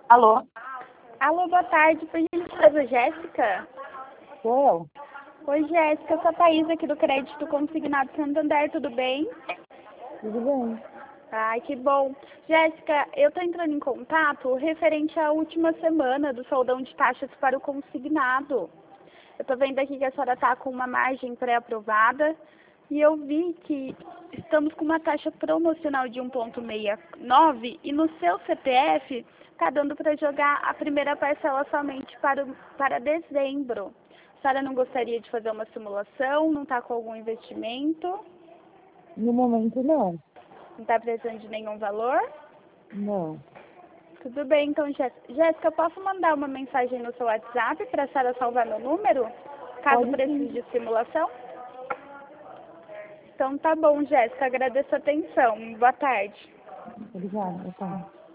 Alô? Alô, boa tarde, por gentileza, Jéssica? Sou eu. Oi, Jéssica, eu sou a Thaís aqui do Crédito Consignado Santander, tudo bem? Tudo bem? Ai, que bom. Jéssica, eu estou entrando em contato referente à última semana do soldão de taxas para o consignado. Eu estou vendo aqui que a senhora está com uma margem pré-aprovada e eu vi que estamos com uma taxa promocional de 1,69 e no seu CPF está dando para jogar a primeira parcela somente para dezembro. A senhora não gostaria de fazer uma simulação? Não está com algum investimento? No momento, não. Não está precisando de nenhum valor? Não. Tudo bem, então, Jéssica. Jéssica, eu posso mandar uma mensagem no seu WhatsApp para a senhora salvar meu número? Caso Pode precise sim. de simulação? Então tá bom, Jéssica. Agradeço a atenção. Boa tarde. Obrigada, tá.